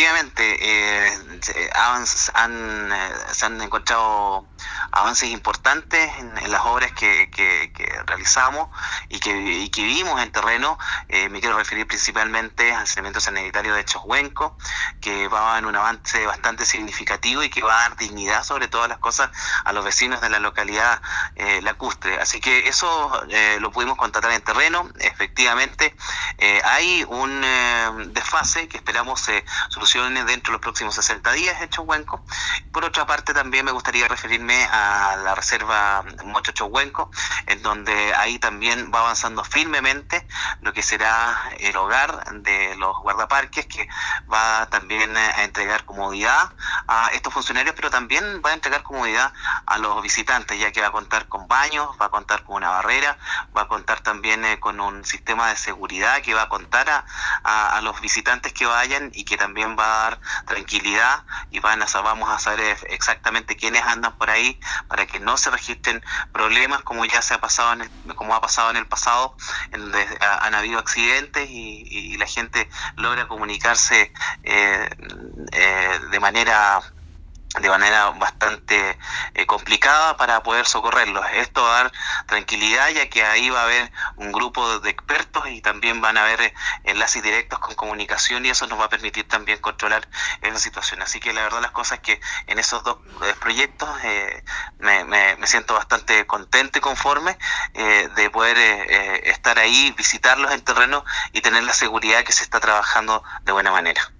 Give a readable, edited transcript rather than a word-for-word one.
efectivamente, se han encontrado avances importantes en las obras que realizamos y que vimos en terreno. Me quiero referir principalmente al saneamiento sanitario de Choshuenco, que va en un avance bastante significativo y que va a dar dignidad, sobre todas las cosas, a los vecinos de la localidad lacustre. Así que eso lo pudimos constatar en terreno. Efectivamente, hay un desfase que esperamos se solucione dentro de los próximos 60 días en Choshuenco. Por otra parte, también me gustaría referirme a la reserva Mocho Choshuenco, en donde ahí también va avanzando firmemente lo que será el hogar de los guardaparques, que va también a entregar comodidad a estos funcionarios, pero también va a entregar comodidad a los visitantes, ya que va a contar con baños, va a contar con una barrera, va a contar también con un sistema de seguridad que va a contar a los visitantes que vayan, y que también va a dar tranquilidad, y vamos a saber exactamente quiénes andan por ahí, para que no se registren problemas como ya se ha pasado como ha pasado en el pasado, en donde han habido accidentes y la gente logra comunicarse de manera bastante complicada para poder socorrerlos. Esto va a dar tranquilidad, ya que ahí va a haber un grupo de expertos y también van a haber enlaces directos con comunicación, y eso nos va a permitir también controlar esa situación. Así que la verdad, las cosas que en esos dos proyectos me siento bastante contento y conforme de poder estar ahí, visitarlos en terreno y tener la seguridad que se está trabajando de buena manera.